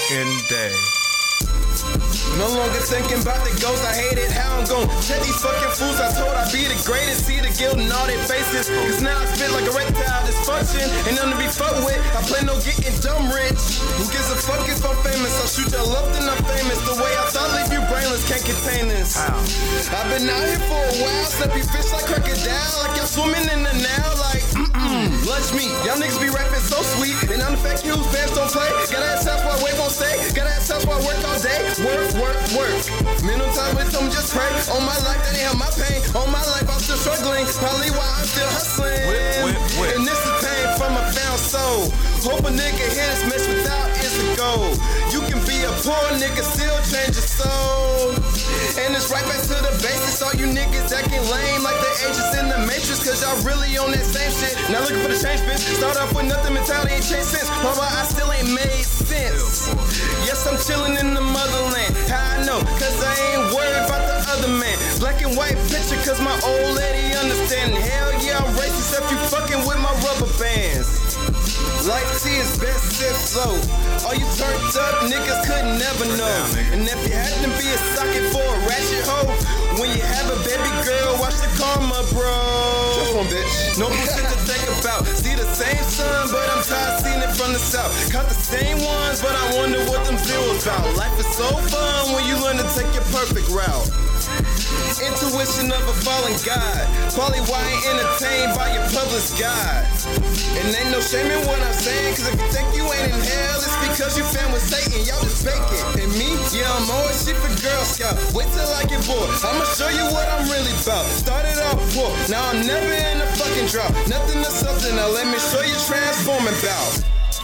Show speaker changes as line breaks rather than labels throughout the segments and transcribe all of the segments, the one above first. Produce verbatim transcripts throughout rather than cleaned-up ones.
fucking day.
No longer thinking about the ghosts, I hate it. How I'm gon' check these fucking fools. I told I'd be the greatest. See the guilt in all their faces. Cause now I spit like a reptile, dysfunction. Ain't nothing to be fucked with. I plan on getting dumb rich. Who gives a fuck if I'm famous? I'll shoot your love, then I'm famous. The way I thought leave you brainless, can't contain this.
How?
I've been out here for a while. Sleepy fish like crocodile. Like y'all swimming in the now. Like, mm-mm, lunch meat. Y'all niggas be rapping so sweet. And I'm the fake whose fans don't play. Gotta ask how I wait won't stay. Gotta ask how I work all day. Work, work, work. Mental time with them just pray. On my life, that ain't have my pain. On my life, I'm still struggling. Probably why I'm still hustling.
Whip, whip, whip.
And this is pain from a found soul. Hope a nigga hear this mess without is a goal. You can be a poor nigga, still change your soul. And it's right back to the basics. All you niggas acting lame like the agents in the Matrix. Cause y'all really on that same shit. Now looking for the change, bitch. Start off with nothing, mentality ain't changed since. Baba, I still ain't made sense. Yes, I'm chilling in the motherland. How I know? Cause I ain't worried about the other man. Black and white picture cause my old lady understanding. Hell yeah, I'm racist if you fucking with my rubber bands. Life tea is best if slow. All you turned up niggas could never know. And if you had to be a socket for a ratchet hoe, when you have a baby girl, watch the karma, bro.
Just one bitch.
No bullshit to think about. See the same sun, but I'm tired seeing it from the south. Caught the same ones, but I wonder what them zeros about. Life is so fun when you learn to take your perfect route. Intuition of a fallen god. Probably why I ain't entertained by your published God. And ain't no shame in what I'm saying, cause if you think you ain't in hell, it's because you fan with Satan, y'all just faking. And me, yeah, I'm always shit for Girl Scout. Wait till I get bored, I'ma show you what I'm really about. Started off poor, now I'm never in a fucking drought. Nothing to something, now let me show you transforming bout.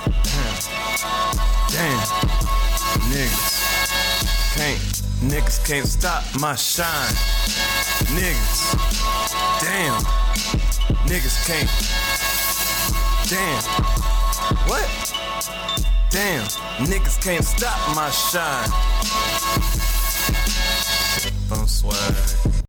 Damn. Niggas can't, niggas can't stop my shine. Niggas, damn. Niggas can't. Damn. What? Damn. Niggas can't stop my shine. Bum swag.